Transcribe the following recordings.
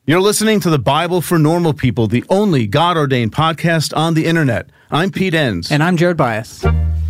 You're listening to the Bible for Normal People, the only God-ordained podcast on the internet. I'm Pete Enns. And I'm Jared Bias.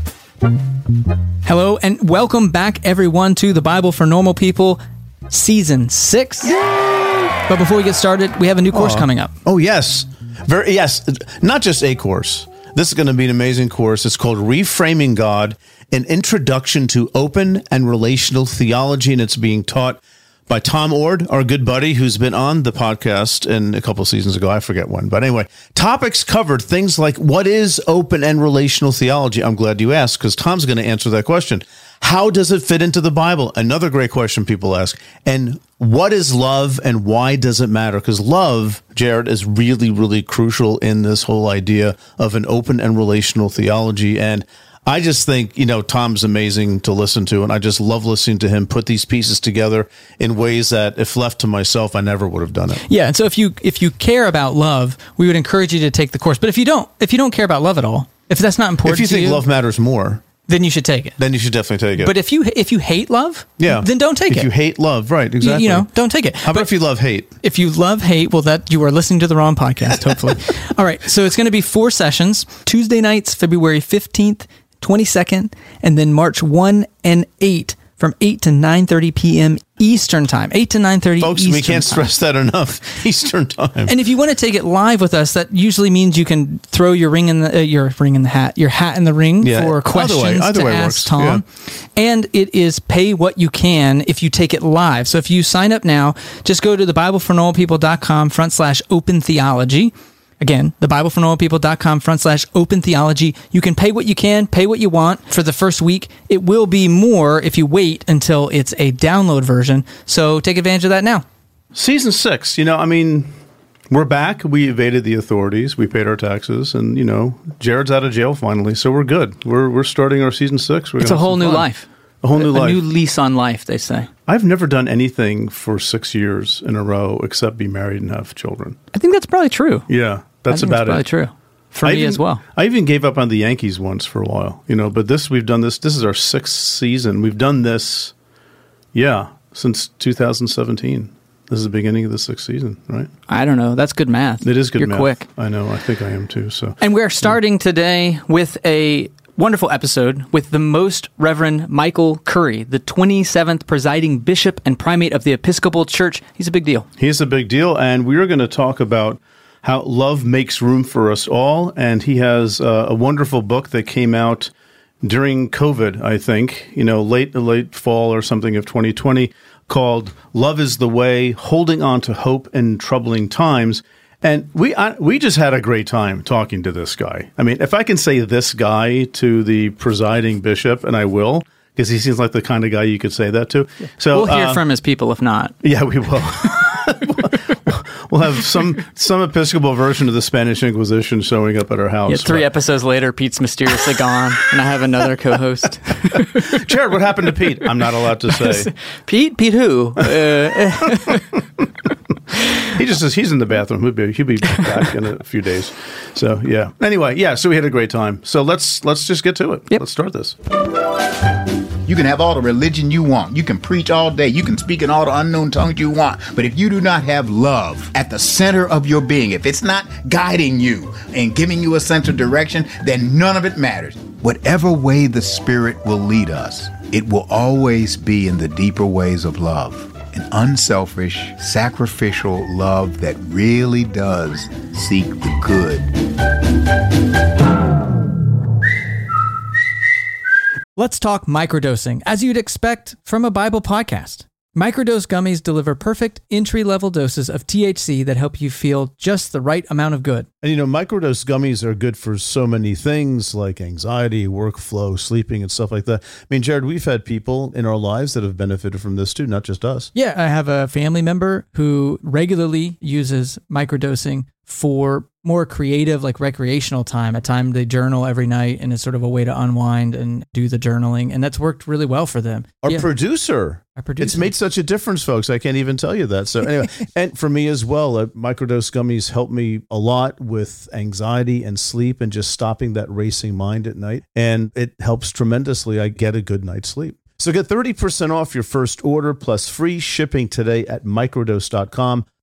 Hello, and welcome back, everyone, to the Bible for Normal People, Season 6. But before we get started, we have a new course coming up. Oh, yes. Yes, not just a course. This is going to be an amazing course. It's called Reframing God, an Introduction to Open and Relational Theology, and it's being taught by Tom Ord, our good buddy, who's been on the podcast in a couple seasons ago. I forget when. But anyway, topics covered, things like what is open and relational theology? I'm glad you asked, because Tom's going to answer that question. How does it fit into the Bible? Another great question people ask. And what is love and why does it matter? Because love, Jared, is really, really crucial in this whole idea of an open and relational theology. And I just think, Tom's amazing to listen to, and I just love listening to him put these pieces together in ways that, if left to myself, I never would have done it. Yeah, and so if you care about love, we would encourage you to take the course. But if you don't care about love at all, if that's not important to you, if you think love matters more, then you should take it. Then you should definitely take it. But if you hate love, then don't take it. If you hate love, right, exactly. Don't take it. How about if you love hate? If you love hate, well, that you are listening to the wrong podcast, hopefully. All right, so it's going to be 4 sessions, Tuesday nights, February 15th, 22nd, and then March 1 and 8 from 8 to 9:30 p.m. Eastern Time. 8 to 9:30 Folks, Eastern we can't time. stress that enough. Eastern Time. And if you want to take it live with us, that usually means you can throw your hat in the ring for questions either way ask works. Tom. Yeah. And it is pay what you can if you take it live. So if you sign up now, just go to thebiblefornormalpeople.com/open theology. Again, thebiblefornormalpeople.com/open theology. You can pay what you can, pay what you want for the first week. It will be more if you wait until it's a download version. So take advantage of that now. Season 6, we're back. We evaded the authorities. We paid our taxes, and Jared's out of jail finally, so we're good. We're starting our season 6. It's a whole new life. A whole new life. A new lease on life, they say. I've never done anything for 6 years in a row except be married and have children. I think that's probably true. Yeah, that's about probably it. True. For me as well. I even gave up on the Yankees once for a while, but we've done this. This is our 6th season. We've done this, since 2017. This is the beginning of the 6th season, right? I don't know. That's good math. It is good math. You're quick. I know. I think I am too. So, and we're starting today with a wonderful episode with the Most Reverend Michael Curry, the 27th presiding bishop and primate of the Episcopal Church. He's a big deal. He's a big deal, and we are going to talk about how love makes room for us all, and he has a wonderful book that came out during COVID, I think, late fall or something of 2020, called Love is the Way, Holding On to Hope in Troubling Times. And we just had a great time talking to this guy. I mean, if I can say this guy to the presiding bishop, and I will, because he seems like the kind of guy you could say that to. So we'll hear from his people if not. Yeah, we will. We'll have some Episcopal version of the Spanish Inquisition showing up at our house. Yeah, 3 episodes later, Pete's mysteriously gone, and I have another co-host. Jared, what happened to Pete? I'm not allowed to say. Pete who? He just says he's in the bathroom. He'll be back in a few days. So, yeah. Anyway, so we had a great time. So let's just get to it. Yep. Let's start this. You can have all the religion you want. You can preach all day. You can speak in all the unknown tongues you want. But if you do not have love at the center of your being, if it's not guiding you and giving you a sense of direction, then none of it matters. Whatever way the Spirit will lead us, it will always be in the deeper ways of love. An unselfish, sacrificial love that really does seek the good. Let's talk microdosing, as you'd expect from a Bible podcast. Microdose gummies deliver perfect entry-level doses of THC that help you feel just the right amount of good. And microdose gummies are good for so many things like anxiety, workflow, sleeping, and stuff like that. I mean, Jared, we've had people in our lives that have benefited from this too, not just us. Yeah, I have a family member who regularly uses microdosing for more creative, like recreational time, a time they journal every night, and it's sort of a way to unwind and do the journaling, and that's worked really well for them. Our producer, it's made such a difference, folks. I can't even tell you that. So anyway, and for me as well, microdose gummies help me a lot with anxiety and sleep and just stopping that racing mind at night, and it helps tremendously. I get a good night's sleep. So get 30% off your first order plus free shipping today at microdose.com.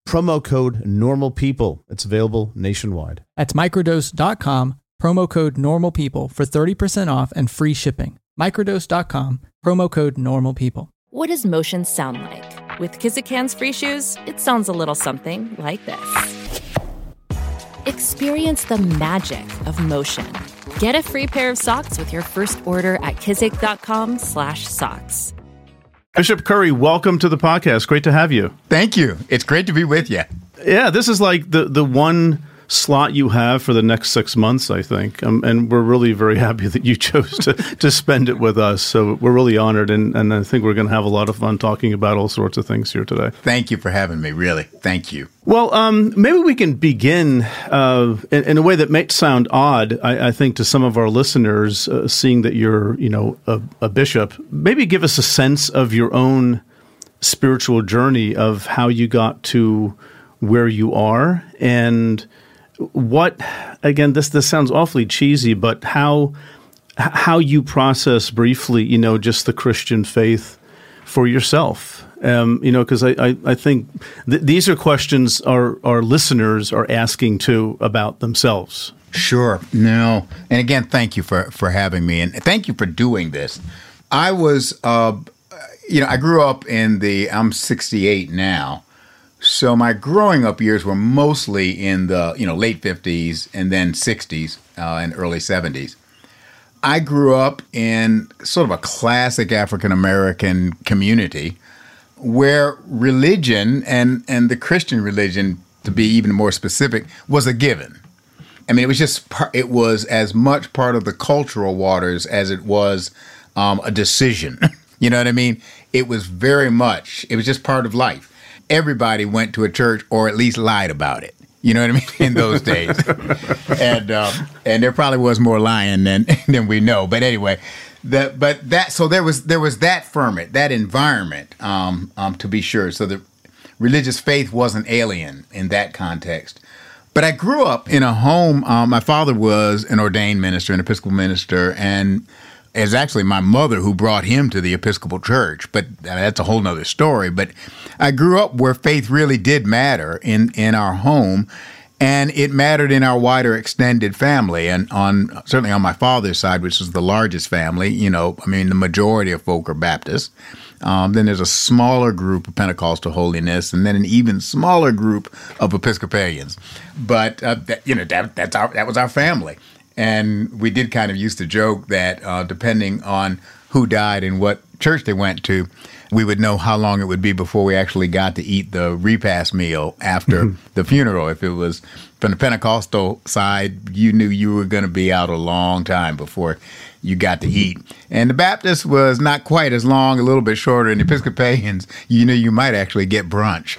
promo code NORMALPEOPLE. It's available nationwide. That's microdose.com, promo code NORMALPEOPLE for 30% off and free shipping. Microdose.com, promo code NORMALPEOPLE. What does motion sound like? With Kizikans free shoes, it sounds a little something like this. Experience the magic of motion. Get a free pair of socks with your first order at kizik.com/socks. Bishop Curry, welcome to the podcast. Great to have you. Thank you. It's great to be with you. Yeah, this is like the one slot you have for the next 6 months, I think. And we're really very happy that you chose to spend it with us. So we're really honored. And I think we're going to have a lot of fun talking about all sorts of things here today. Thank you for having me, really. Thank you. Well, maybe we can begin in a way that might sound odd, I think, to some of our listeners, seeing that you're, a bishop. Maybe give us a sense of your own spiritual journey of how you got to where you are and what, again, this sounds awfully cheesy, but how you process briefly, just the Christian faith for yourself. Because I think these are questions our listeners are asking too about themselves. Sure. No. And again, thank you for having me, and thank you for doing this. I was, I grew up I'm 68 now. So my growing up years were mostly in the late 50s and then 60s and early 70s. I grew up in sort of a classic African American community where religion and the Christian religion, to be even more specific, was a given. I mean, it was as much part of the cultural waters as it was a decision. You know what I mean? It was just part of life. Everybody went to a church or at least lied about it. You know what I mean? In those days. And there probably was more lying than we know. But anyway, so there was that ferment, that environment, to be sure. So the religious faith wasn't alien in that context. But I grew up in a home, my father was an ordained minister, an Episcopal minister, and it's actually my mother who brought him to the Episcopal Church, but that's a whole nother story. But I grew up where faith really did matter in our home, and it mattered in our wider extended family. And certainly on my father's side, which is the largest family, the majority of folk are Baptists. Then there's a smaller group of Pentecostal holiness, and then an even smaller group of Episcopalians. But that was our family. And we did kind of used to joke that depending on who died and what church they went to, we would know how long it would be before we actually got to eat the repast meal after the funeral. If it was from the Pentecostal side, you knew you were going to be out a long time before you got to eat. And the Baptist was not quite as long, a little bit shorter. And the Episcopalians, you might actually get brunch.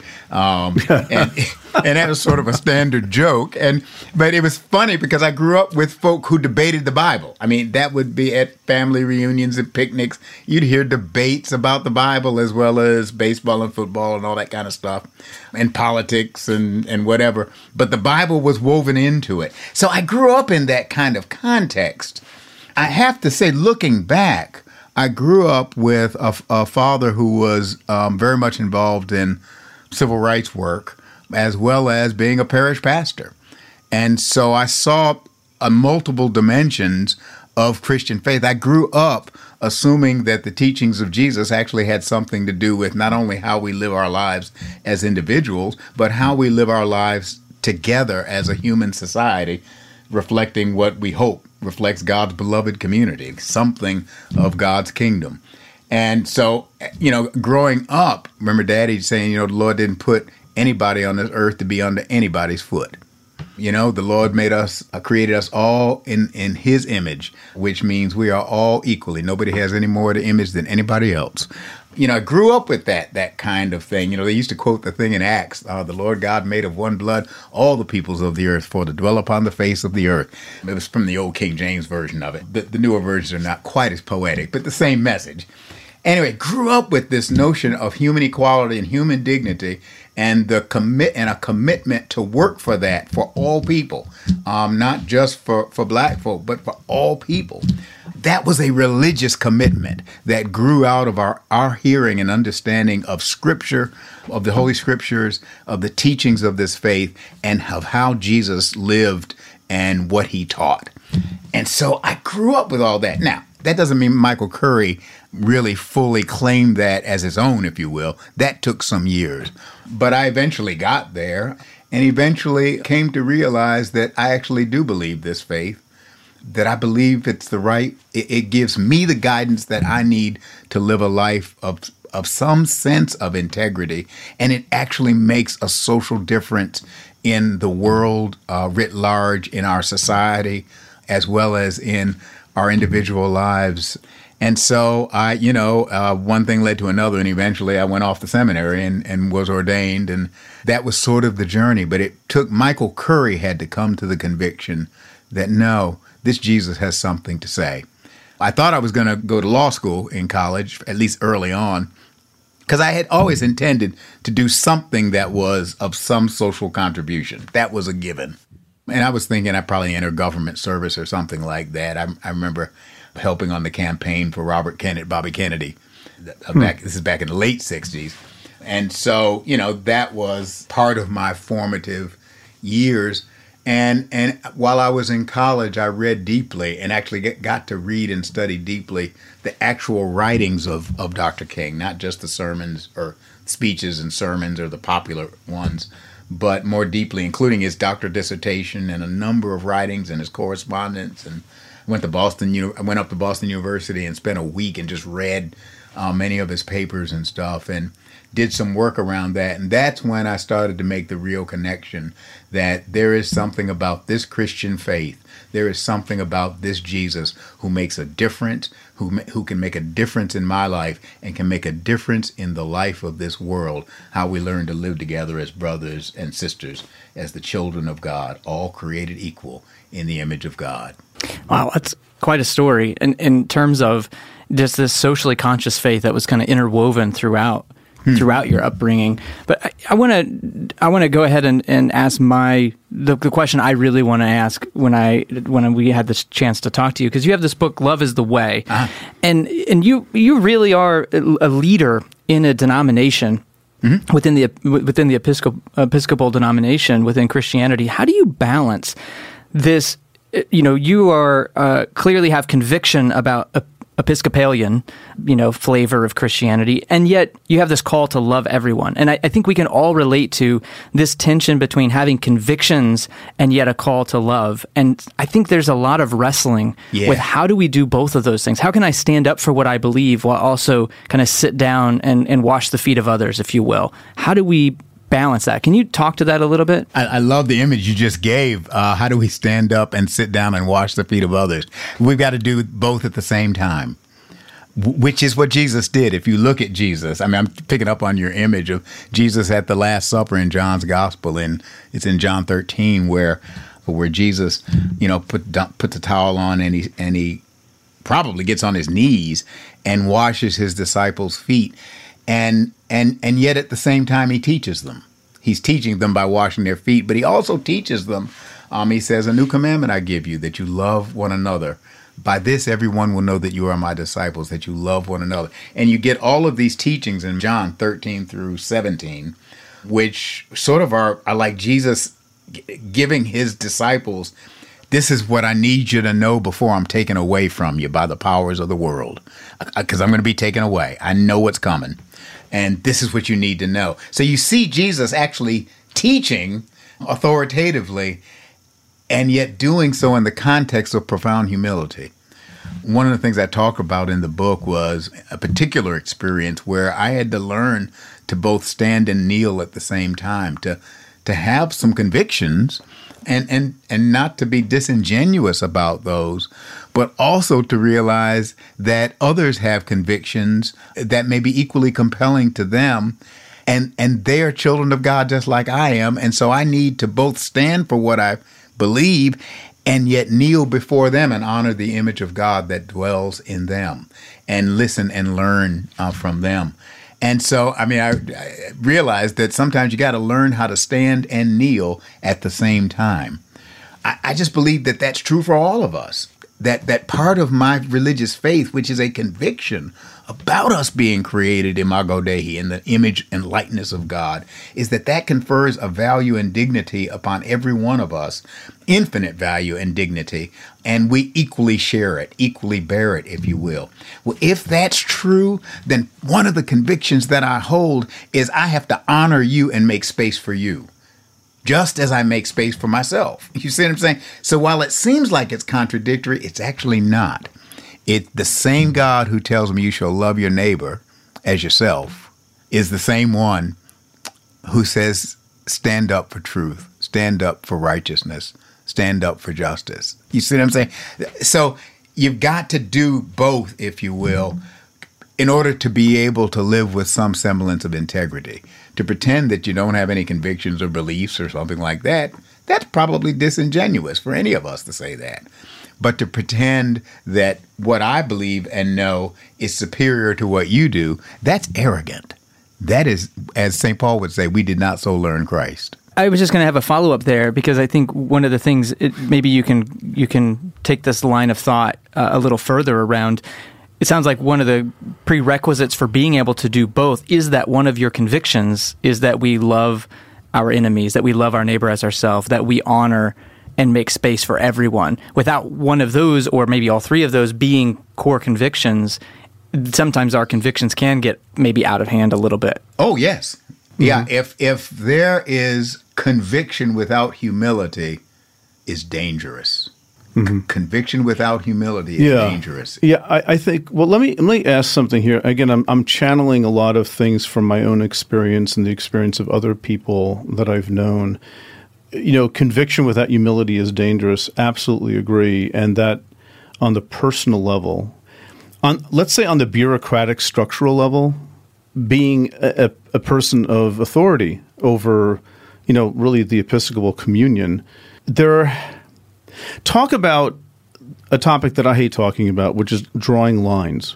And that was sort of a standard joke. But it was funny because I grew up with folk who debated the Bible. I mean, that would be at family reunions and picnics. You'd hear debates about the Bible as well as baseball and football and all that kind of stuff, and politics and whatever. But the Bible was woven into it. So I grew up in that kind of context. I have to say, looking back, I grew up with a father who was very much involved in civil rights work, as well as being a parish pastor. And so I saw multiple dimensions of Christian faith. I grew up assuming that the teachings of Jesus actually had something to do with not only how we live our lives as individuals, but how we live our lives together as a human society, reflecting what we hope reflects God's beloved community, something of God's kingdom. And so, growing up, remember Daddy saying, the Lord didn't put anybody on this earth to be under anybody's foot. The Lord created us all in His image, which means we are all equally. Nobody has any more of the image than anybody else. I grew up with that kind of thing. They used to quote the thing in Acts, the Lord God made of one blood all the peoples of the earth for to dwell upon the face of the earth. It was from the old King James version of it. The newer versions are not quite as poetic, but the same message. Anyway, grew up with this notion of human equality and human dignity, and a commitment to work for that for all people, not just for black folk, but for all people. that was a religious commitment that grew out of our hearing and understanding of Scripture, of the Holy Scriptures, of the teachings of this faith, and of how Jesus lived and what he taught. And so I grew up with all that. Now, that doesn't mean Michael Curry really fully claimed that as his own, if you will. That took some years. But I eventually got there and eventually came to realize that I actually do believe this faith, that I believe it's the right, it gives me the guidance that I need to live a life of some sense of integrity, and it actually makes a social difference in the world writ large, in our society, as well as in our individual lives. And so one thing led to another, and eventually I went off to seminary and was ordained, and that was sort of the journey. But it took, Michael Curry had to come to the conviction that no, this Jesus has something to say. I thought I was going to go to law school in college, at least early on, because I had always intended to do something that was of some social contribution. That was a given. And I was thinking I'd probably enter government service or something like that. I remember helping on the campaign for Bobby Kennedy. This is back in the late 60s. And so, that was part of my formative years. And while I was in college, I read deeply and actually got to read and study deeply the actual writings of Dr. King, not just the sermons or speeches and sermons or the popular ones, but more deeply, including his doctoral dissertation and a number of writings and his correspondence. And I went up to Boston University and spent a week and just read many of his papers and stuff, and did some work around that. And that's when I started to make the real connection that there is something about this Christian faith, there is something about this Jesus who makes a difference, who can make a difference in my life and can make a difference in the life of this world, how we learn to live together as brothers and sisters, as the children of God, all created equal in the image of God. Wow, that's quite a story in terms of just this socially conscious faith that was kind of interwoven throughout your upbringing. But I want to go ahead and ask the question I really want to ask when we had this chance to talk to you, because you have this book, Love is the Way, and you really are a leader in a denomination. Mm-hmm. Within the Episcopal denomination within Christianity. How do you balance this? You are clearly have conviction about Episcopalian, flavor of Christianity, and yet you have this call to love everyone. And I think we can all relate to this tension between having convictions and yet a call to love. And I think there's a lot of wrestling with how do we do both of those things? How can I stand up for what I believe while also kind of sit down and wash the feet of others, if you will? How do we balance that? Can you talk to that a little bit? I love the image you just gave. How do we stand up and sit down and wash the feet of others? We've got to do both at the same time, which is what Jesus did. If you look at Jesus, I'm picking up on your image of Jesus at the Last Supper in John's Gospel, and it's in John 13 where Jesus, put the towel on and he probably gets on his knees and washes his disciples' feet. And yet at the same time, he teaches them. He's teaching them by washing their feet, but he also teaches them, he says, a new commandment I give you, that you love one another. By this, everyone will know that you are my disciples, that you love one another. And you get all of these teachings in John 13 through 17, which sort of are like Jesus giving his disciples, this is what I need you to know before I'm taken away from you by the powers of the world, because I'm going to be taken away. I know what's coming. And this is what you need to know. So you see Jesus actually teaching authoritatively and yet doing so in the context of profound humility. One of the things I talk about in the book was a particular experience where I had to learn to both stand and kneel at the same time, to have some convictions and not to be disingenuous about those, but also to realize that others have convictions that may be equally compelling to them, and they are children of God just like I am, and so I need to both stand for what I believe and yet kneel before them and honor the image of God that dwells in them and listen and learn from them. And so, I realized that sometimes you got to learn how to stand and kneel at the same time. I just believe that that's true for all of us. that part of my religious faith, which is a conviction about us being created imago Dei, in the image and likeness of God, is that confers a value and dignity upon every one of us, infinite value and dignity, and we equally share it, equally bear it, if you will. Well, if that's true, then one of the convictions that I hold is I have to honor you and make space for you, just as I make space for myself. You see what I'm saying? So while it seems like it's contradictory, it's actually not. It's the same God who tells me you shall love your neighbor as yourself is the same one who says stand up for truth, stand up for righteousness, stand up for justice. You see what I'm saying? So you've got to do both, if you will, in order to be able to live with some semblance of integrity. To pretend that you don't have any convictions or beliefs or something like that, that's probably disingenuous for any of us to say that. But to pretend that what I believe and know is superior to what you do, that's arrogant. That is, as St. Paul would say, we did not so learn Christ. I was just going to have a follow-up there, because I think one of the things, maybe you can take this line of thought a little further around. It sounds like one of the prerequisites for being able to do both is that one of your convictions is that we love our enemies, that we love our neighbor as ourselves, that we honor and make space for everyone. Without one of those, or maybe all three of those being core convictions, sometimes our convictions can get maybe out of hand a little bit. Oh, yes. Yeah, if there is conviction without humility is dangerous. Conviction without humility is dangerous. Yeah, I think. Well, let me ask something here. Again, I'm channeling a lot of things from my own experience and the experience of other people that I've known. You know, conviction without humility is dangerous. Absolutely agree. And that on the personal level, let's say on the bureaucratic structural level, being a person of authority over, really the Episcopal communion, talk about a topic that I hate talking about, which is drawing lines.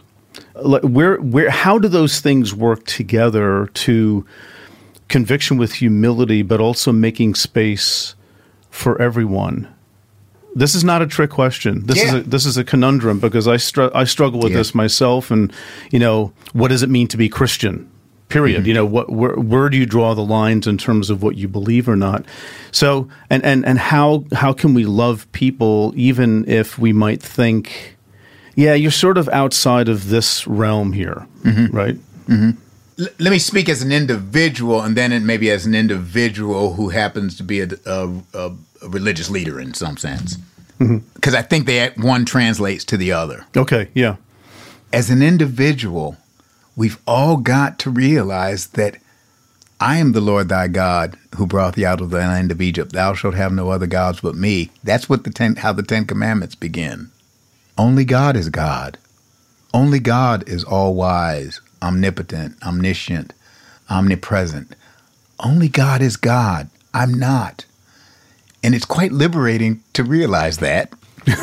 How do those things work together to conviction with humility, but also making space for everyone? This is not a trick question. This is a conundrum, because I struggle with this myself. And what does it mean to be Christian? Period. Where do you draw the lines in terms of what you believe or not? So and how can we love people even if we might think, you're sort of outside of this realm here, right? Let me speak as an individual, and then maybe as an individual who happens to be a religious leader in some sense, because I think one translates to the other. Okay, yeah. As an individual, we've all got to realize that I am the Lord thy God who brought thee out of the land of Egypt. Thou shalt have no other gods but me. That's what how the Ten Commandments begin. Only God is God. Only God is all-wise, omnipotent, omniscient, omnipresent. Only God is God. I'm not. And it's quite liberating to realize that.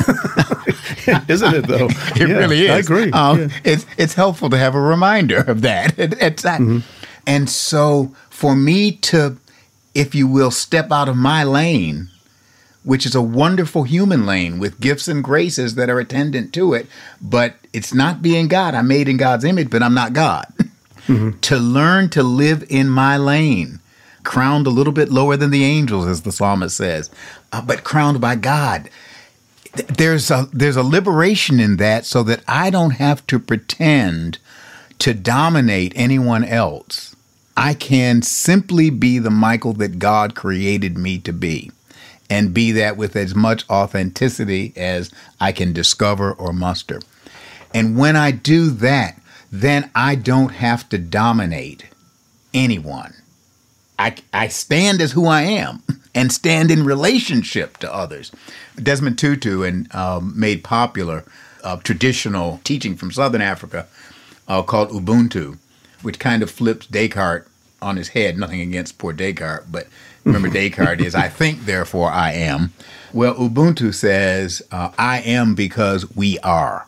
Isn't it, though? It really is. I agree. It's helpful to have a reminder of that. And so for me to, if you will, step out of my lane, which is a wonderful human lane with gifts and graces that are attendant to it, but it's not being God. I'm made in God's image, but I'm not God. To learn to live in my lane, crowned a little bit lower than the angels, as the psalmist says, but crowned by God. There's a liberation in that, so that I don't have to pretend to dominate anyone else. I can simply be the Michael that God created me to be, and be that with as much authenticity as I can discover or muster. And when I do that, then I don't have to dominate anyone. I stand as who I am and stand in relationship to others. Desmond Tutu made popular traditional teaching from Southern Africa called Ubuntu, which kind of flips Descartes on his head. Nothing against poor Descartes, but remember Descartes is, I think, therefore I am. Well, Ubuntu says, I am because we are.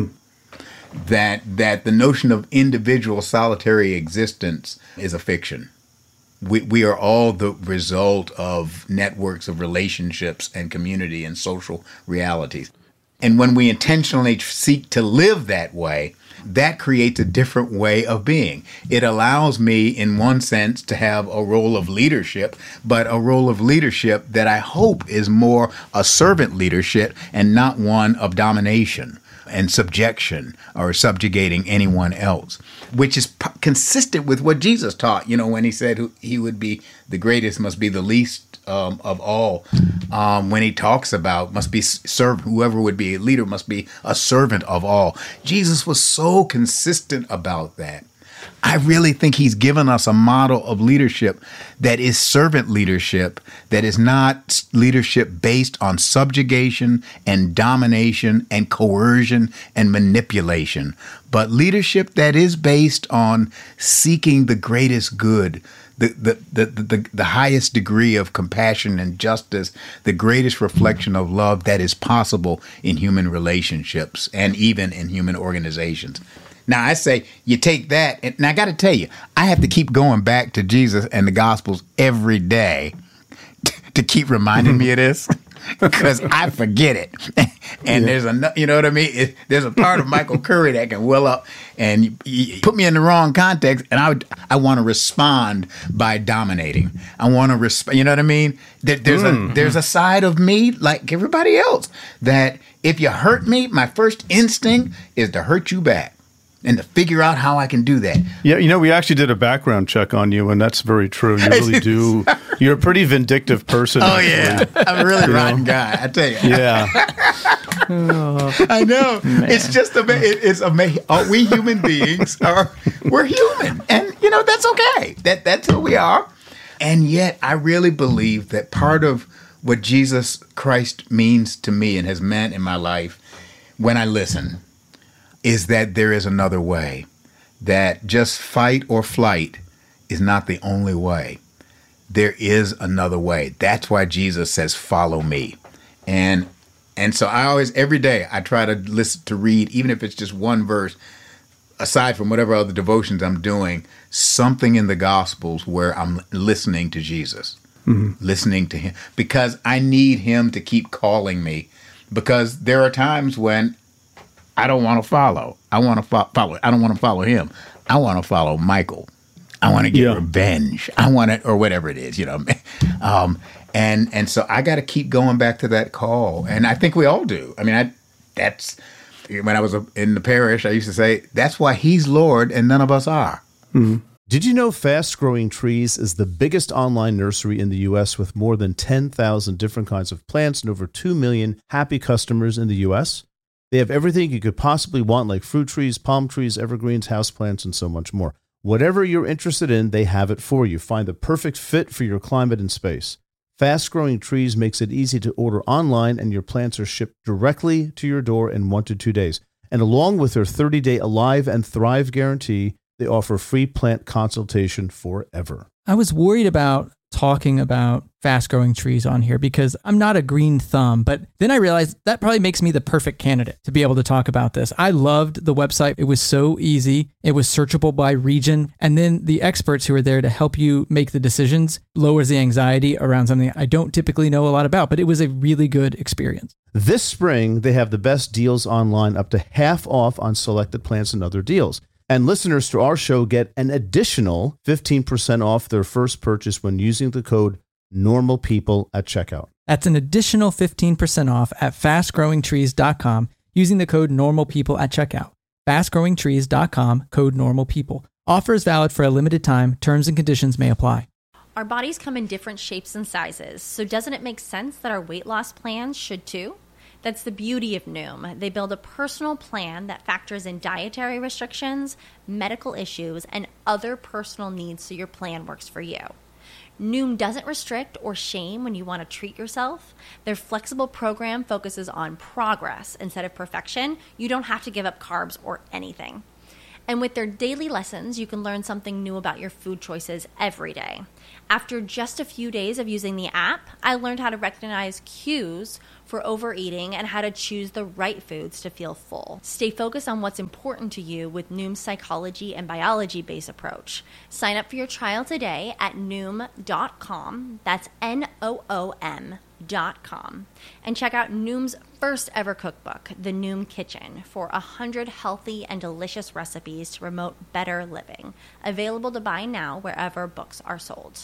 That the notion of individual solitary existence is a fiction. We are all the result of networks of relationships and community and social realities. And when we intentionally seek to live that way, that creates a different way of being. It allows me, in one sense, to have a role of leadership, but a role of leadership that I hope is more a servant leadership and not one of domination and subjection or subjugating anyone else, which is consistent with what Jesus taught, when he said he would be the greatest must be the least of all. When he talks about must be served, whoever would be a leader must be a servant of all. Jesus was so consistent about that. I really think he's given us a model of leadership that is servant leadership, that is not leadership based on subjugation and domination and coercion and manipulation, but leadership that is based on seeking the greatest good, the highest degree of compassion and justice, the greatest reflection of love that is possible in human relationships and even in human organizations. Now, I say you take that, and I got to tell you, I have to keep going back to Jesus and the Gospels every day to keep reminding me of this, because I forget it. And there's you know what I mean? There's a part of Michael Curry that can well up, and you put me in the wrong context, and I want to respond by dominating. I want to respond. You know what I mean? There's a side of me, like everybody else, that if you hurt me, my first instinct is to hurt you back. And to figure out how I can do that. Yeah, we actually did a background check on you, and that's very true. You really do. You're a pretty vindictive person. Oh, yeah. I'm a really rotten guy, I tell you. Yeah. I know. Man. It's just it's amazing. We human beings we're human. And, that's okay. That's who we are. And yet, I really believe that part of what Jesus Christ means to me and has meant in my life when I listen is that there is another way, that just fight or flight is not the only way. There is another way. That's why Jesus says, follow me. And so I always, every day, I try to listen to read, even if it's just one verse, aside from whatever other devotions I'm doing, something in the Gospels where I'm listening to Jesus, listening to him, because I need him to keep calling me, because there are times when I don't want to follow. I want to follow. I don't want to follow him. I want to follow Michael. I want to get revenge. I want it, or whatever it is, And so I got to keep going back to that call, and I think we all do. I mean, that's when I was in the parish. I used to say that's why he's Lord and none of us are. Mm-hmm. Did you know Fast Growing Trees is the biggest online nursery in the U.S. with more than 10,000 different kinds of plants and over 2 million happy customers in the U.S.? They have everything you could possibly want, like fruit trees, palm trees, evergreens, houseplants, and so much more. Whatever you're interested in, they have it for you. Find the perfect fit for your climate and space. Fast Growing Trees makes it easy to order online, and your plants are shipped directly to your door in 1 to 2 days. And along with their 30-day Alive and Thrive guarantee, they offer free plant consultation forever. I was worried about talking about Fast Growing Trees on here because I'm not a green thumb, but then I realized that probably makes me the perfect candidate to be able to talk about this. I loved the website. It was so easy. It was searchable by region. And then the experts who are there to help you make the decisions lowers the anxiety around something I don't typically know a lot about, but it was a really good experience. This spring, they have the best deals online, up to half off on selected plants and other deals. And listeners to our show get an additional 15% off their first purchase when using the code NORMALPEOPLE at checkout. That's an additional 15% off at fastgrowingtrees.com using the code NORMALPEOPLE at checkout. Fastgrowingtrees.com, code NORMALPEOPLE. Offer is valid for a limited time. Terms and conditions may apply. Our bodies come in different shapes and sizes, so doesn't it make sense that our weight loss plans should too? That's the beauty of Noom. They build a personal plan that factors in dietary restrictions, medical issues, and other personal needs so your plan works for you. Noom doesn't restrict or shame when you want to treat yourself. Their flexible program focuses on progress instead of perfection. You don't have to give up carbs or anything. And with their daily lessons, you can learn something new about your food choices every day. After just a few days of using the app, I learned how to recognize cues for overeating and how to choose the right foods to feel full. Stay focused on what's important to you with Noom's psychology and biology-based approach. Sign up for your trial today at Noom.com. That's NOOM.com. noom.com and check out Noom's first ever cookbook, The Noom Kitchen, for 100 healthy and delicious recipes to promote better living. Available to buy now wherever books are sold.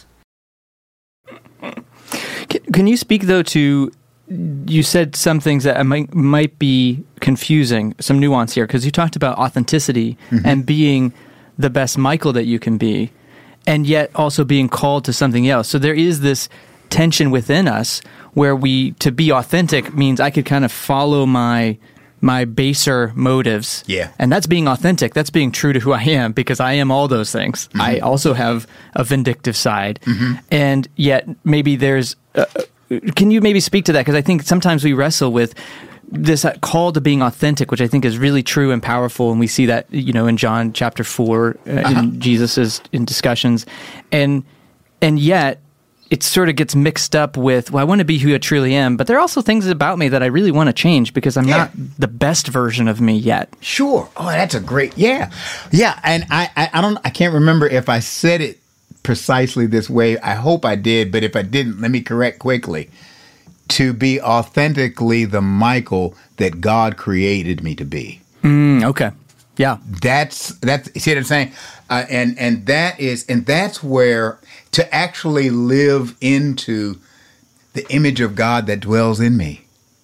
Can you speak, though, to, you said some things that might be confusing, some nuance here, because you talked about authenticity and being the best Michael that you can be, and yet also being called to something else. So there is this tension within us where to be authentic means I could kind of follow my baser motives. Yeah. And that's being authentic. That's being true to who I am, because I am all those things. I also have a vindictive side. And yet maybe there's... can you maybe speak to that? Because I think sometimes we wrestle with this call to being authentic, which I think is really true and powerful. And we see that, in John chapter 4, in Jesus's in discussions. And yet it sort of gets mixed up with, well, I want to be who I truly am, but there are also things about me that I really want to change because I'm not the best version of me yet. Sure. Oh, that's a great, yeah. And I can't remember if I said it precisely this way. I hope I did, but if I didn't, let me correct quickly. To be authentically the Michael that God created me to be. Okay. Yeah. That's you see what I'm saying? And that's where to actually live into the image of God that dwells in me.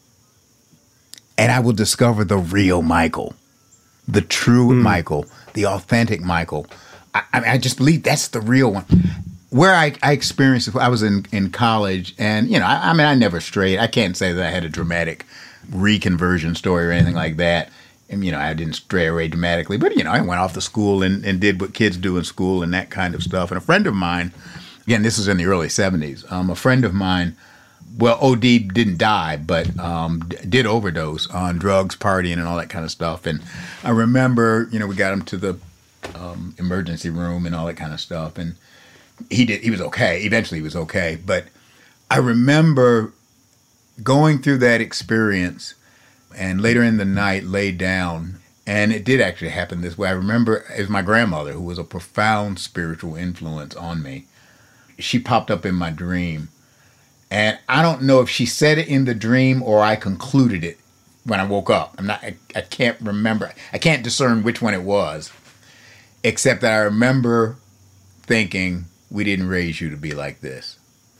And I will discover the real Michael, the true Michael, the authentic Michael. I just believe that's the real one. Where I experienced it, I was in college, and I never strayed. I can't say that I had a dramatic reconversion story or anything like that. And I didn't stray away dramatically, but I went off to school and did what kids do in school and that kind of stuff. And a friend of mine, again, this was in the early 70s. A friend of mine, OD didn't die, but did overdose on drugs, partying, and all that kind of stuff. And I remember, we got him to the emergency room and all that kind of stuff, and he was okay. Eventually he was okay. But I remember going through that experience and later in the night laid down, and it did actually happen this way. I remember it was my grandmother, who was a profound spiritual influence on me. She popped up in my dream, and I don't know if she said it in the dream or I concluded it when I woke up. I can't remember. I can't discern which one it was, except that I remember thinking, we didn't raise you to be like this.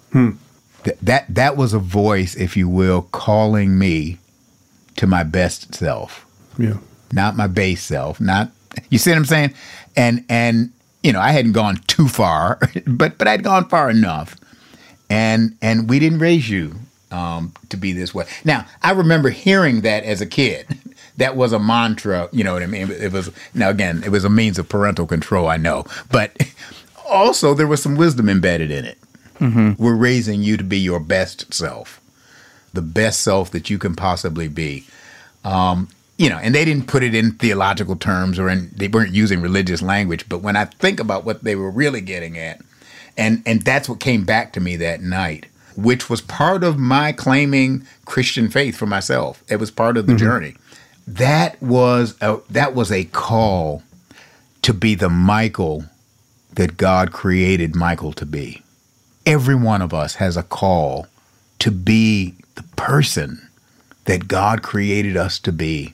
That was a voice, if you will, calling me to my best self. Yeah. Not my base self. Not, you see what I'm saying? And I hadn't gone too far, but I'd gone far enough. And we didn't raise you to be this way. Now, I remember hearing that as a kid. That was a mantra, you know what I mean? It was, now again, it was a means of parental control, I know. But also, there was some wisdom embedded in it. We're raising you to be your best self, the best self that you can possibly be. And they didn't put it in theological terms they weren't using religious language. But when I think about what they were really getting at, and that's what came back to me that night, which was part of my claiming Christian faith for myself. It was part of the journey. That was a call to be the Michael that God created Michael to be. Every one of us has a call to be the person that God created us to be.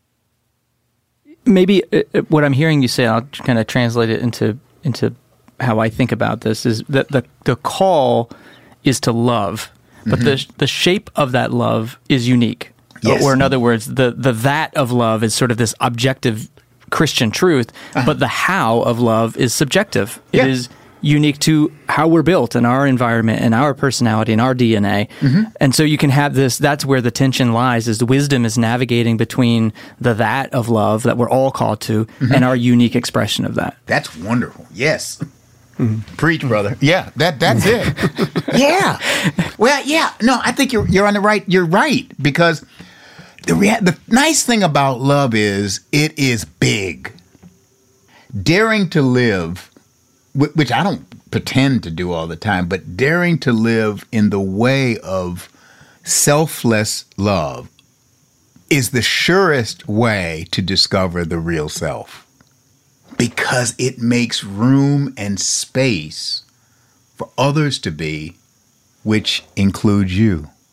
Maybe what I'm hearing you say, I'll kind of translate it into how I think about this, is that the call is to love, but the shape of that love is unique. Yes. Or in other words, the that of love is sort of this objective Christian truth, but the how of love is subjective. It is unique to how we're built and our environment and our personality and our DNA. And so you can have this, that's where the tension lies, is the wisdom is navigating between the that of love that we're all called to and our unique expression of that. That's wonderful. Yes. Preach, brother. Yeah, that's it. Yeah. Well, yeah. No, I think you're on the right. You're right, because the nice thing about love is it is big. Daring to live, which I don't pretend to do all the time, but daring to live in the way of selfless love is the surest way to discover the real self, because it makes room and space for others to be, which includes you.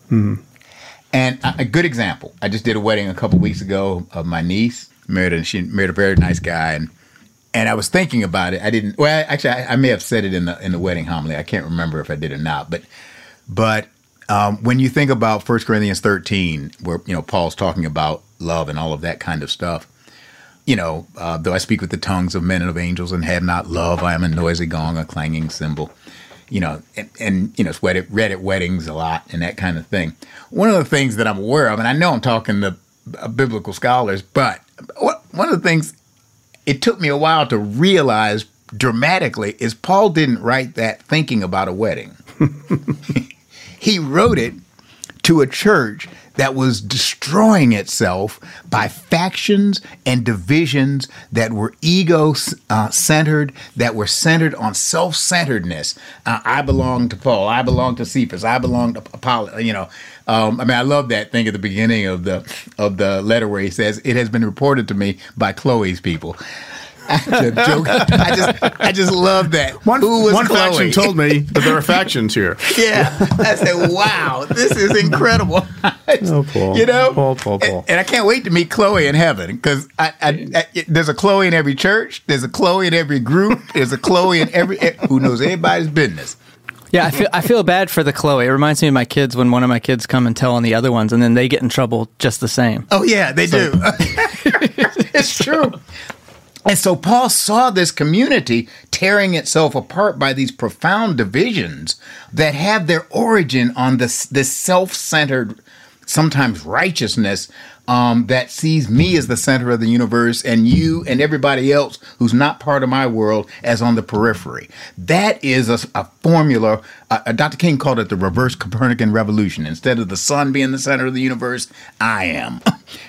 And a good example, I just did a wedding a couple weeks ago of my niece. She married a very nice guy, and I was thinking about it. I may have said it in the wedding homily. I can't remember if I did or not. But when you think about 1 Corinthians 13, where Paul's talking about love and all of that kind of stuff, though I speak with the tongues of men and of angels and have not love, I am a noisy gong, a clanging cymbal. It's read at weddings a lot and that kind of thing. One of the things that I'm aware of, and I know I'm talking to biblical scholars, but one of the things it took me a while to realize dramatically is Paul didn't write that thinking about a wedding. He wrote it to a church that was destroying itself by factions and divisions that were ego-centered, that were centered on self-centeredness. I belong to Paul. I belong to Cephas. I belong to Apollo. I love that thing at the beginning of the letter where he says, "It has been reported to me by Chloe's people." Joke. I just love that. One Chloe? faction told me that there are factions here. Yeah, I said, "Wow, this is incredible." Paul. Paul. And I can't wait to meet Chloe in heaven, because there's a Chloe in every church. There's a Chloe in every group. There's a Chloe in who knows everybody's business. Yeah, I feel bad for the Chloe. It reminds me of my kids when one of my kids come and tell on the other ones, and then they get in trouble just the same. Oh yeah, they do. It's true. And so Paul saw this community tearing itself apart by these profound divisions that have their origin on this self-centered, sometimes righteousness that sees me as the center of the universe and you and everybody else who's not part of my world as on the periphery. That is a formula. Dr. King called it the reverse Copernican revolution. Instead of the sun being the center of the universe, I am.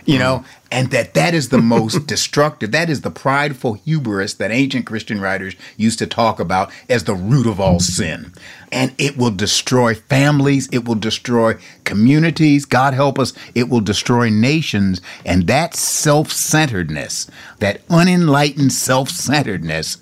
And that is the most destructive. That is the prideful hubris that ancient Christian writers used to talk about as the root of all sin. And it will destroy families. It will destroy communities. God help us. It will destroy nations. And that self-centeredness, that unenlightened self-centeredness,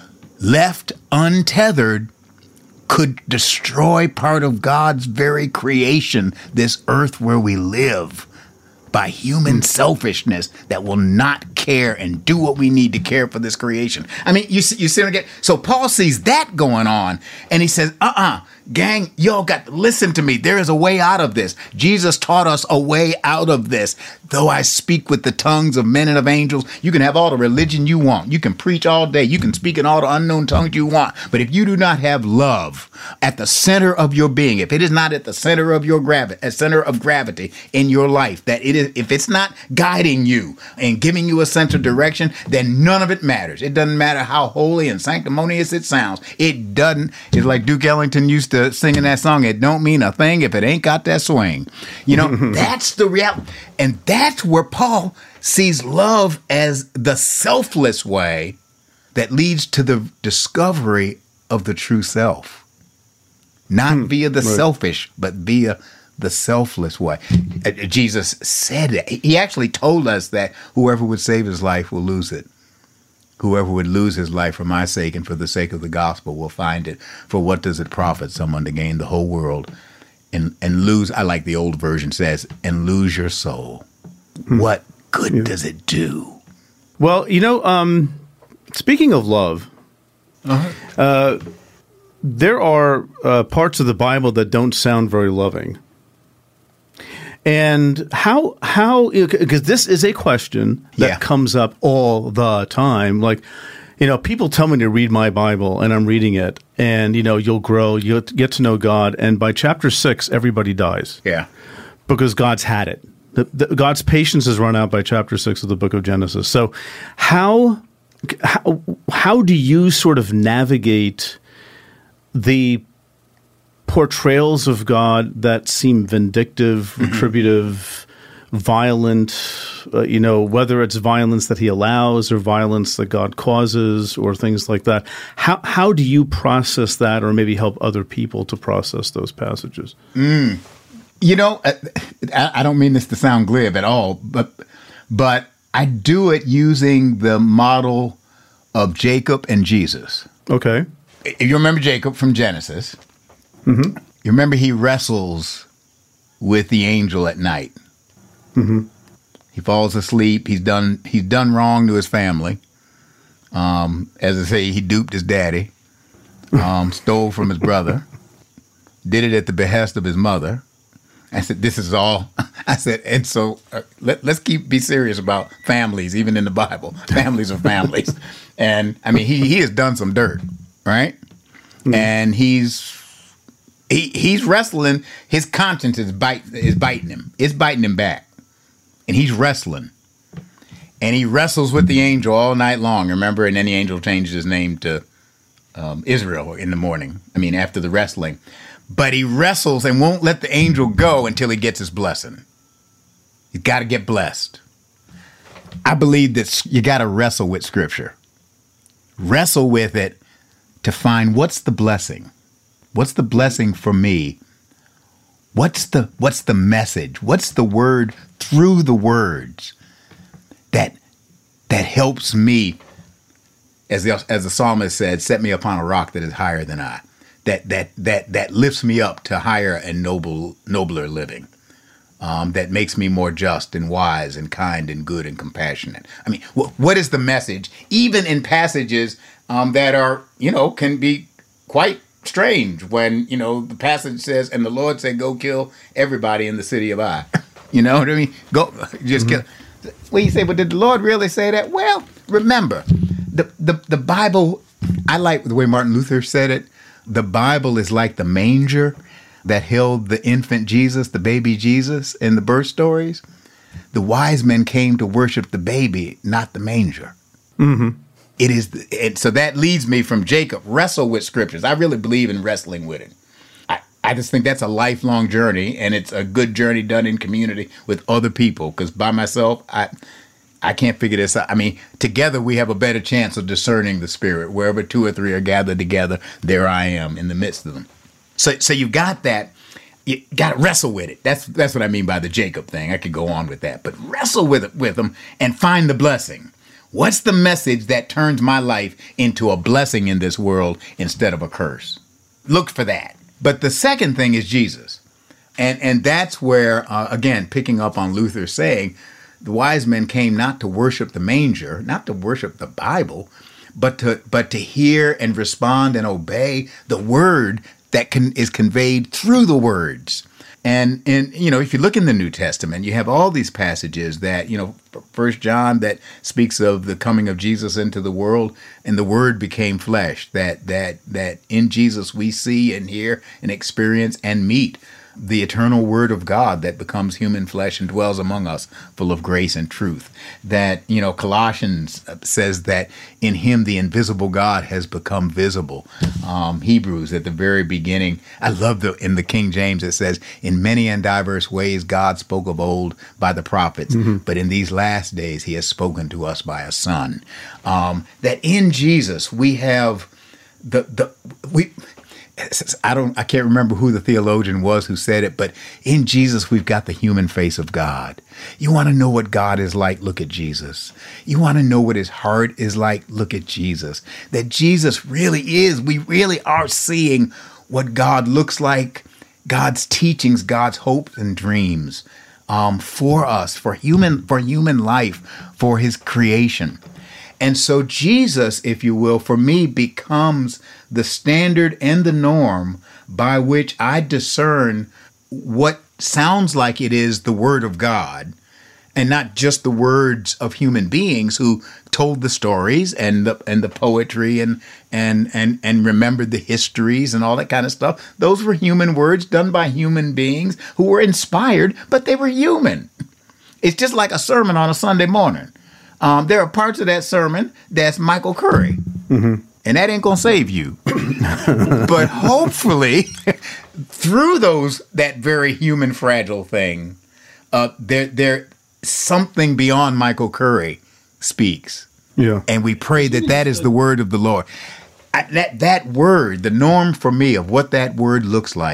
left untethered, could destroy part of God's very creation, this earth where we live, by human selfishness that will not care and do what we need to care for this creation. I mean, you see again. So Paul sees that going on, and he says, gang, y'all got to listen to me. There is a way out of this. Jesus taught us a way out of this. Though I speak with the tongues of men and of angels, you can have all the religion you want. You can preach all day. You can speak in all the unknown tongues you want. But if you do not have love at the center of your being, if it is not at the center of your center of gravity in your life, that it is, if it's not guiding you and giving you a sense of direction, then none of it matters. It doesn't matter how holy and sanctimonious it sounds. It doesn't. It's like Duke Ellington used to sing in that song. It don't mean a thing if it ain't got that swing. That's the reality. And that's where Paul sees love as the selfless way that leads to the discovery of the true self. Not via the selfish, but via the selfless way. Jesus said it. He actually told us that whoever would save his life will lose it. Whoever would lose his life for my sake and for the sake of the gospel will find it. For what does it profit someone to gain the whole world and lose, I like the old version says, and lose your soul? What good does it do? Well, speaking of love, there are parts of the Bible that don't sound very loving. And how because this is a question that comes up all the time. Like, people tell me to read my Bible, and I'm reading it, and, you'll grow, you'll get to know God, and by chapter 6, everybody dies. Yeah. Because God's had it. God's patience is run out by chapter 6 of the book of Genesis. So how do you sort of navigate the portrayals of God that seem vindictive, retributive, violent, whether it's violence that he allows or violence that God causes or things like that? How do you process that, or maybe help other people to process those passages? I don't mean this to sound glib at all, but I do it using the model of Jacob and Jesus. Okay. If you remember Jacob from Genesis, you remember he wrestles with the angel at night. Mm-hmm. He falls asleep. He's done wrong to his family. As I say, he duped his daddy, stole from his brother, did it at the behest of his mother. I said, this is all. I said, and so let's be serious about families, even in the Bible. Families are families. And I mean, he has done some dirt, right? Mm-hmm. And he's wrestling. His conscience is biting him. It's biting him back. And he's wrestling. And he wrestles with the angel all night long, remember? And then the angel changes his name to Israel in the morning. I mean, after the wrestling. But he wrestles and won't let the angel go until he gets his blessing. He's got to get blessed. I believe that you got to wrestle with Scripture. Wrestle with it to find what's the blessing. What's the blessing for me? What's the message? What's the word through the words that helps me, as the psalmist said, set me upon a rock that is higher than I. That lifts me up to higher and nobler living. That makes me more just and wise and kind and good and compassionate. I mean, what is the message? Even in passages that are, can be quite strange when, the passage says, and the Lord said, go kill everybody in the city of Ai. You know what I mean? Go, just kill. Well, you say, but did the Lord really say that? Well, remember, the Bible, I like the way Martin Luther said it. The Bible is like the manger that held the infant Jesus, the baby Jesus, in the birth stories. The wise men came to worship the baby, not the manger. Mm-hmm. It is, so that leads me from Jacob. Wrestle with scriptures. I really believe in wrestling with it. I just think that's a lifelong journey, and it's a good journey done in community with other people. Because by myself, I can't figure this out. I mean, together we have a better chance of discerning the Spirit. Wherever two or three are gathered together, there I am in the midst of them. So you got that. You got to wrestle with it. That's what I mean by the Jacob thing. I could go on with that. But wrestle with them and find the blessing. What's the message that turns my life into a blessing in this world instead of a curse? Look for that. But the second thing is Jesus. And that's where, again, picking up on Luther saying, the wise men came not to worship the manger, not to worship the Bible, but to hear and respond and obey the word that is conveyed through the words. And if you look in the New Testament, you have all these passages that, 1 John that speaks of the coming of Jesus into the world, and the Word became flesh, that in Jesus we see and hear and experience and meet the eternal Word of God that becomes human flesh and dwells among us, full of grace and truth. That, Colossians says that in him the invisible God has become visible. Hebrews at the very beginning, I love in the King James it says, in many and diverse ways God spoke of old by the prophets, but in these last days he has spoken to us by a Son. That in Jesus we have I can't remember who the theologian was who said it, but in Jesus, we've got the human face of God. You want to know what God is like? Look at Jesus. You want to know what his heart is like? Look at Jesus. That Jesus really is. We really are seeing what God looks like, God's teachings, God's hopes and dreams for us, for human life, for his creation. And so Jesus, if you will, for me becomes the standard and the norm by which I discern what sounds like it is the Word of God, and not just the words of human beings who told the stories and the poetry and remembered the histories and all that kind of stuff. Those were human words done by human beings who were inspired, but they were human. It's just like a sermon on a Sunday morning. There are parts of that sermon that's Michael Curry, and that ain't gonna save you. But hopefully, through that very human, fragile thing, there something beyond Michael Curry speaks. Yeah, and we pray that is the word of the Lord. That word, the norm for me of what that word looks like,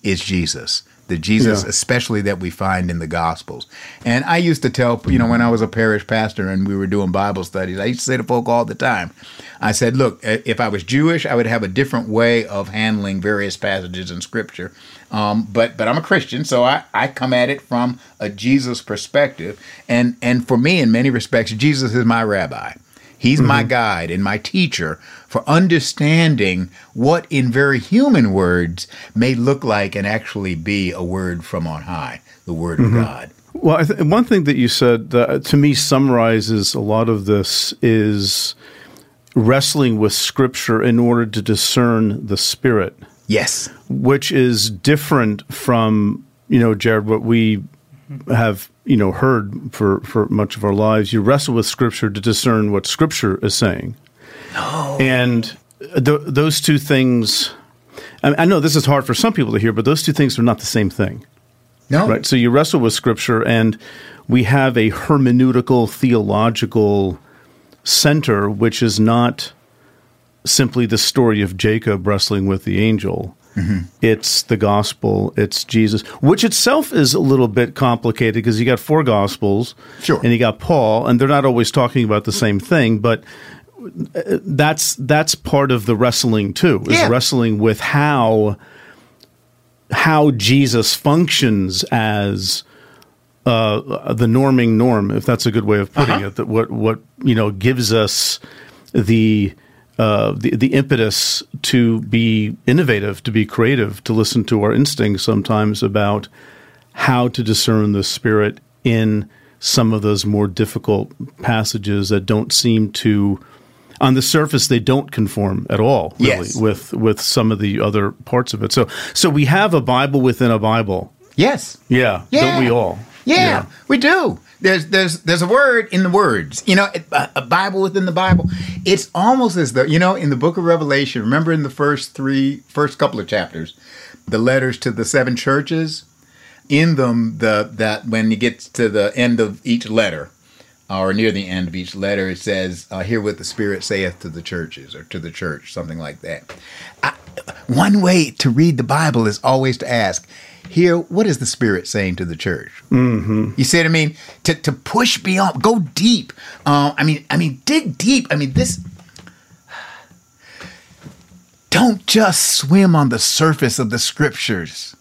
is Jesus. The Jesus, especially that we find in the Gospels. And I used to tell, when I was a parish pastor and we were doing Bible studies, I used to say to folk all the time, I said, look, if I was Jewish, I would have a different way of handling various passages in Scripture. But I'm a Christian, so I come at it from a Jesus perspective. And for me, in many respects, Jesus is my rabbi. He's my guide and my teacher for understanding what in very human words may look like and actually be a word from on high, the word of God. Well, one thing that you said that to me summarizes a lot of this is wrestling with Scripture in order to discern the Spirit. Yes. Which is different from, Jared, what we have heard for much of our lives. You wrestle with Scripture to discern what Scripture is saying. Oh. And those two things, I know this is hard for some people to hear, but those two things are not the same thing. No. Right? So you wrestle with Scripture, and we have a hermeneutical, theological center, which is not simply the story of Jacob wrestling with the angel. It's the gospel, it's Jesus, which itself is a little bit complicated because you got 4 gospels, sure, and you got Paul, and they're not always talking about the same thing, but that's part of the wrestling too, is wrestling with how Jesus functions as the norming norm, if that's a good way of putting it, that what gives us the impetus to be innovative, to be creative, to listen to our instincts sometimes about how to discern the Spirit in some of those more difficult passages that don't seem to, on the surface, they don't conform at all, really, with some of the other parts of it. So we have a Bible within a Bible. Yes. Yeah. Don't we all? Yeah, we do. There's a word in the words, a Bible within the Bible. It's almost as though, in the book of Revelation, remember in the first couple of chapters, the letters to the 7 churches, in them, that when you get to the end of each letter, or near the end of each letter, it says, hear what the Spirit saith to the churches, or to the church, something like that. One way to read the Bible is always to ask, here, what is the Spirit saying to the church? Mm-hmm. You see what I mean? To push beyond, go deep. Dig deep. This. Don't just swim on the surface of the Scriptures.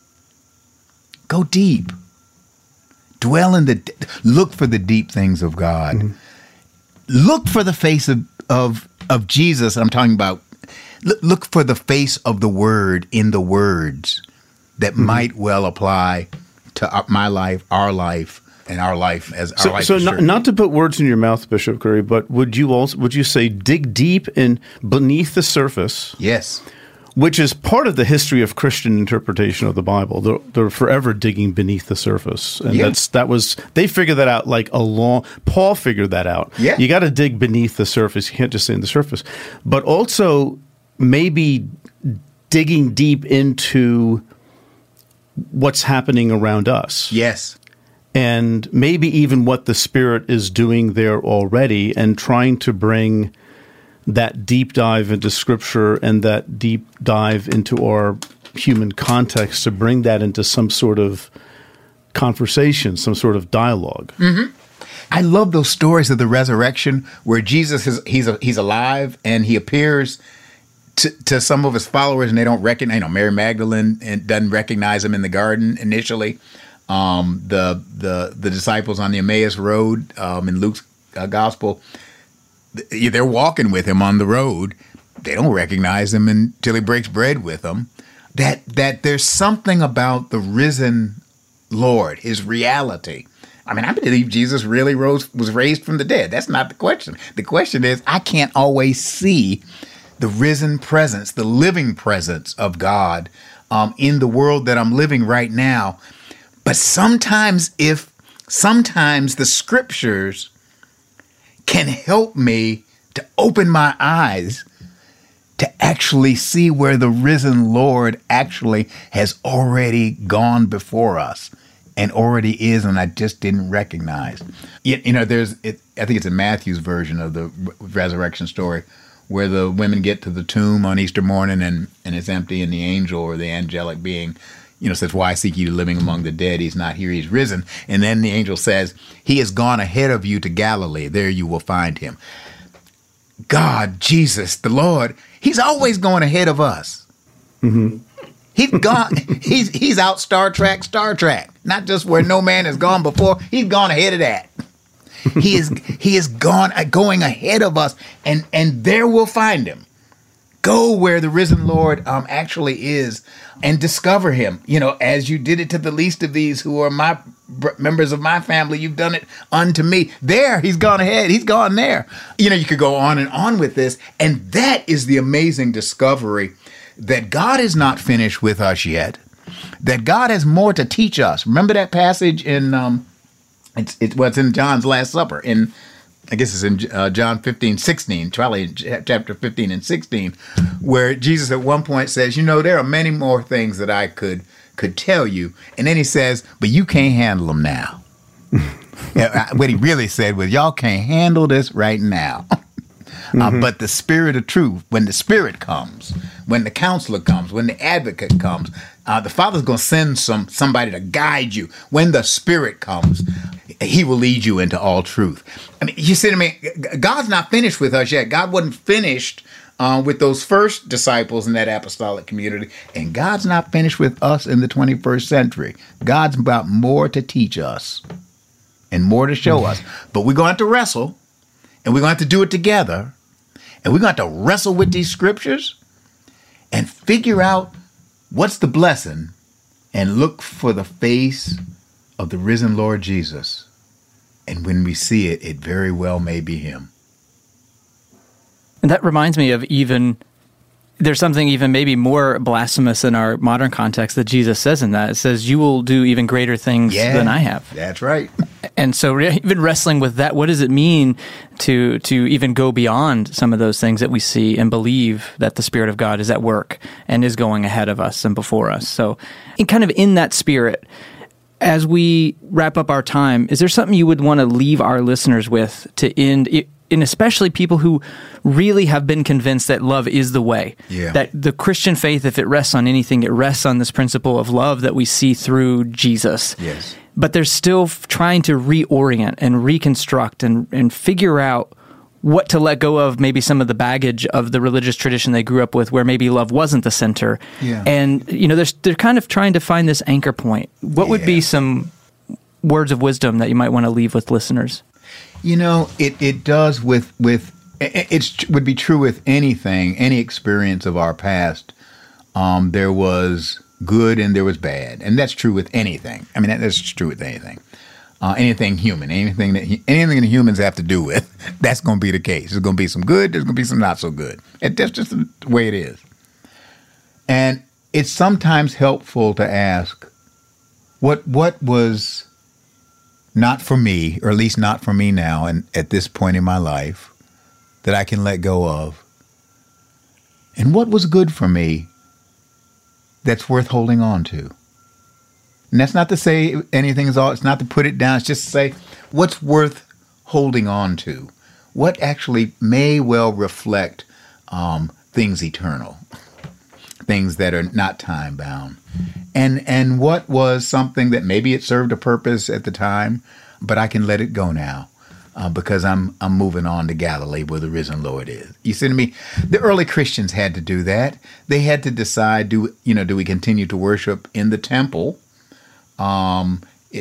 Go deep. Dwell in look for the deep things of God. Mm-hmm. Look for the face of Jesus. I'm talking about. Look for the face of the Word in the words that might well apply to my life, our life, and our life as our life. So not to put words in your mouth, Bishop Curry, but would you say dig deep in beneath the surface? Yes. Which is part of the history of Christian interpretation of the Bible. They're forever digging beneath the surface, and they figured that out Paul figured that out. Yeah. You got to dig beneath the surface. You can't just stay in the surface, but also maybe digging deep into what's happening around us. Yes. And maybe even what the Spirit is doing there already, and trying to bring that deep dive into Scripture and that deep dive into our human context, to bring that into some sort of conversation, some sort of dialogue. Mm-hmm. I love those stories of the resurrection where Jesus he's alive and he appears to some of his followers, and they don't recognize. Mary Magdalene doesn't recognize him in the garden initially. The disciples on the Emmaus Road in Luke's gospel, they're walking with him on the road. They don't recognize him until he breaks bread with them. That there's something about the risen Lord, his reality. I believe Jesus really was raised from the dead. That's not the question. The question is, I can't always see the risen presence, the living presence of God in the world that I'm living right now. But sometimes the Scriptures can help me to open my eyes to actually see where the risen Lord actually has already gone before us and already is, and I just didn't recognize. I think it's in Matthew's version of the resurrection story, where the women get to the tomb on Easter morning and it's empty, and the angel or the angelic being, says, why seek you the living among the dead? He's not here, he's risen. And then the angel says, he has gone ahead of you to Galilee. There you will find him. God, Jesus, the Lord, he's always going ahead of us. Mm-hmm. He's gone. He's out Star Trek. Not just where no man has gone before. He's gone ahead of that. He is going ahead of us, and there we'll find him. Go where the risen Lord actually is, and discover him. As you did it to the least of these who are my members of my family, you've done it unto me. There, he's gone ahead. He's gone there. You could go on and on with this, and that is the amazing discovery that God is not finished with us yet. That God has more to teach us. Remember that passage in it's in John's Last Supper. I guess it's in John 15:16, probably chapter 15 and 16, where Jesus at one point says, there are many more things that I could tell you. And then he says, but you can't handle them now. What he really said was, y'all can't handle this right now. But the Spirit of truth, when the Spirit comes, when the counselor comes, when the advocate comes, the Father's going to send somebody to guide you. When the Spirit comes, he will lead you into all truth. You see what I mean? God's not finished with us yet. God wasn't finished with those first disciples in that apostolic community. And God's not finished with us in the 21st century. God's got more to teach us and more to show us. But we're going to have to wrestle, and we're going to have to do it together. And we're going to have to wrestle with these scriptures and figure out what's the blessing and look for the face of the risen Lord Jesus. And when we see it, it very well may be him. And that reminds me of there's something even maybe more blasphemous in our modern context that Jesus says in that. It says, you will do even greater things than I have. That's right. And so even wrestling with that, what does it mean to even go beyond some of those things that we see and believe that the Spirit of God is at work and is going ahead of us and before us? So in that spirit, as we wrap up our time, is there something you would want to leave our listeners with to end it? And especially people who really have been convinced that love is the way. Yeah. That the Christian faith, if it rests on anything, it rests on this principle of love that we see through Jesus. Yes. But they're still trying to reorient and reconstruct and figure out what to let go of, maybe some of the baggage of the religious tradition they grew up with, where maybe love wasn't the center. Yeah. And they're kind of trying to find this anchor point. What would be some words of wisdom that you might want to leave with listeners? It does it would be true with anything, any experience of our past. There was good and there was bad, and that's true with anything. That's true with anything. Anything human, anything that humans have to do with, that's going to be the case. There's going to be some good, there's going to be some not so good. That's just the way it is. And it's sometimes helpful to ask, what was not for me, or at least not for me now and at this point in my life, that I can let go of? And what was good for me that's worth holding on to? And that's not to say anything is all, it's not to put it down, it's just to say what's worth holding on to. What actually may well reflect things eternal, things that are not time bound. And what was something that maybe it served a purpose at the time, but I can let it go now because I'm moving on to Galilee where the risen Lord is. You see what I mean? The early Christians had to do that. They had to decide, do we continue to worship in the temple, on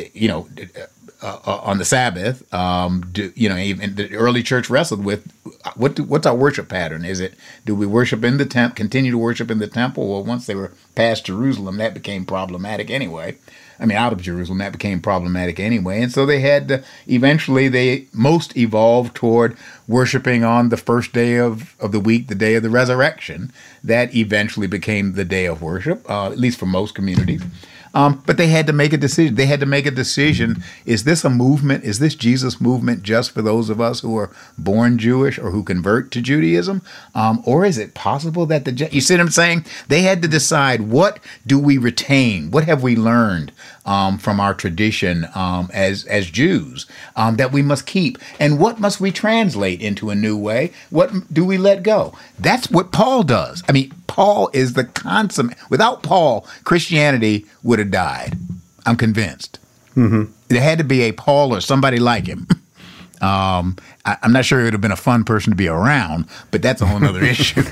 the Sabbath? Even the early church wrestled with what's our worship pattern? Do we worship in the temple, continue to worship in the temple? Well, once they were past Jerusalem, that became problematic anyway. Out of Jerusalem, that became problematic anyway. And so they had to, eventually they most evolved toward worshiping on the first day of the week, the day of the resurrection. That eventually became the day of worship, at least for most communities. But they had to make a decision. They had to make a decision. Is this a movement? Is this Jesus movement just for those of us who are born Jewish or who convert to Judaism? Or is it possible that you see what I'm saying? They had to decide, what do we retain? What have we learned from our tradition as Jews that we must keep? And what must we translate into a new way? What do we let go? That's what Paul does. Paul is the consummate. Without Paul, Christianity would have died. I'm convinced. Mm-hmm. There had to be a Paul or somebody like him. I'm not sure it would have been a fun person to be around, but that's a whole other issue.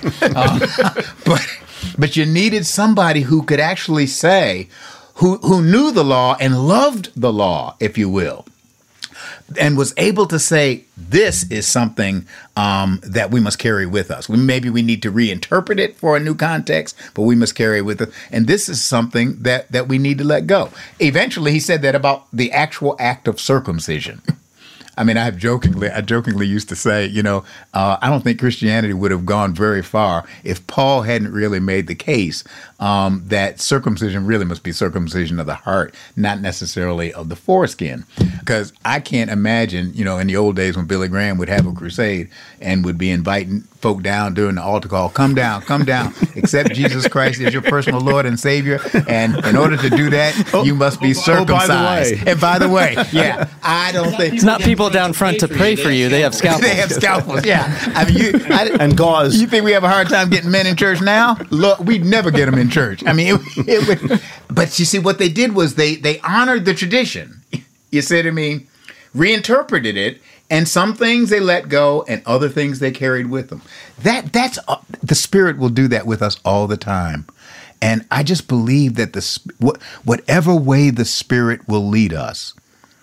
But you needed somebody who could actually say, who knew the law and loved the law, if you will, and was able to say, this is something that we must carry with us. Maybe we need to reinterpret it for a new context, but we must carry it with us. And this is something that we need to let go. Eventually, he said that about the actual act of circumcision. I mean, I jokingly used to say, I don't think Christianity would have gone very far if Paul hadn't really made the case that circumcision really must be circumcision of the heart, not necessarily of the foreskin. Because I can't imagine, in the old days when Billy Graham would have a crusade and would be inviting folk down during the altar call, come down, accept Jesus Christ as your personal Lord and Savior. And in order to do that, you must be circumcised. And by the way, yeah, I don't think... It's not people down front to pray for you. They have scalpels. They have scalpels, yeah. I mean, and gauze. You think we have a hard time getting men in church now? Look, we'd never get them in church. I mean, it would... But you see, what they did was they honored the tradition. You see what I mean? Reinterpreted it. And some things they let go, and other things they carried with them. That's the Spirit will do that with us all the time. And I just believe that whatever way the Spirit will lead us,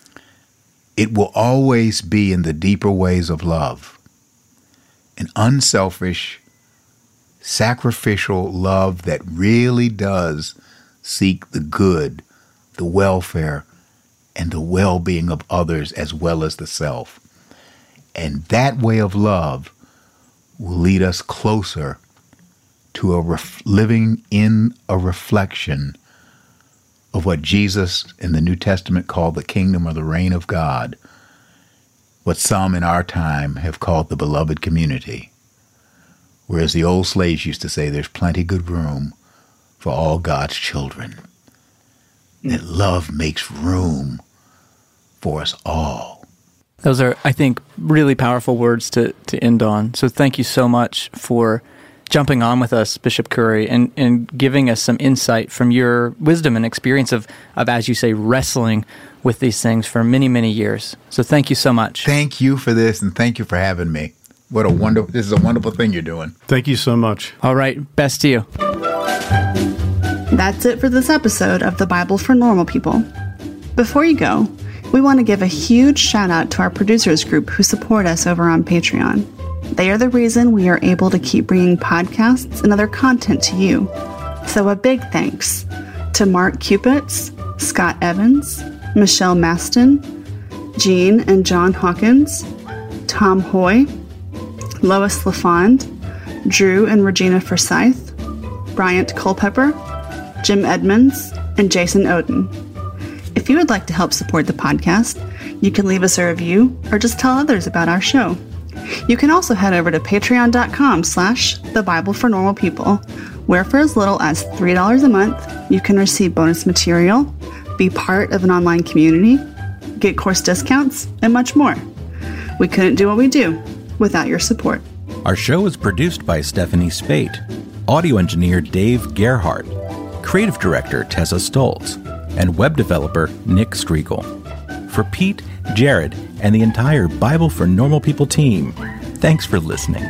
it will always be in the deeper ways of love. An unselfish, sacrificial love that really does seek the good, the welfare, and the well-being of others as well as the self. And that way of love will lead us closer to living in a reflection of what Jesus in the New Testament called the kingdom or the reign of God, what some in our time have called the beloved community. Whereas the old slaves used to say there's plenty good room for all God's children. That love makes room for us all. Those are, I think, really powerful words to end on. So thank you so much for jumping on with us, Bishop Curry, and giving us some insight from your wisdom and experience of, as you say, wrestling with these things for many, many years. So thank you so much. Thank you for this, and thank you for having me. This is a wonderful thing you're doing. Thank you so much. All right, best to you. That's it for this episode of the Bible for Normal People. Before you go, we want to give a huge shout out to our producers group who support us over on Patreon. They are the reason we are able to keep bringing podcasts and other content to you. So a big thanks to Mark Cupitz, Scott Evans, Michelle Maston, Jean and John Hawkins, Tom Hoy, Lois LaFond, Drew and Regina Forsyth, Bryant Culpepper, Jim Edmonds, and Jason Oden. If you would like to help support the podcast, you can leave us a review or just tell others about our show. You can also head over to patreon.com/The Bible for Normal People, where for as little as $3 a month, you can receive bonus material, be part of an online community, get course discounts, and much more. We couldn't do what we do without your support. Our show is produced by Stephanie Spate, audio engineer Dave Gerhardt, creative director Tessa Stoltz, and web developer Nick Striegel. For Pete, Jared, and the entire Bible for Normal People team, thanks for listening.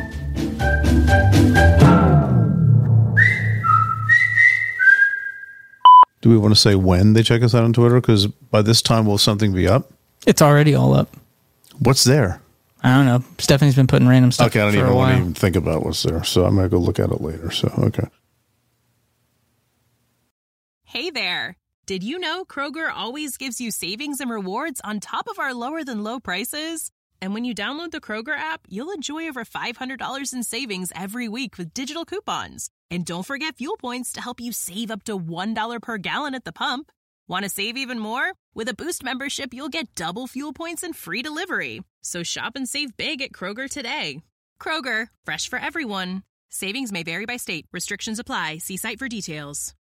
Do we want to say when they check us out on Twitter? Because by this time, will something be up? It's already all up. What's there? I don't know. Stephanie's been putting random stuff Okay, I don't for even a want while. to even think about what's there. So I'm going to go look at it later. So, okay. Hey there. Did you know Kroger always gives you savings and rewards on top of our lower than low prices? And when you download the Kroger app, you'll enjoy over $500 in savings every week with digital coupons. And don't forget fuel points to help you save up to $1 per gallon at the pump. Want to save even more? With a Boost membership, you'll get double fuel points and free delivery. So shop and save big at Kroger today. Kroger, fresh for everyone. Savings may vary by state. Restrictions apply. See site for details.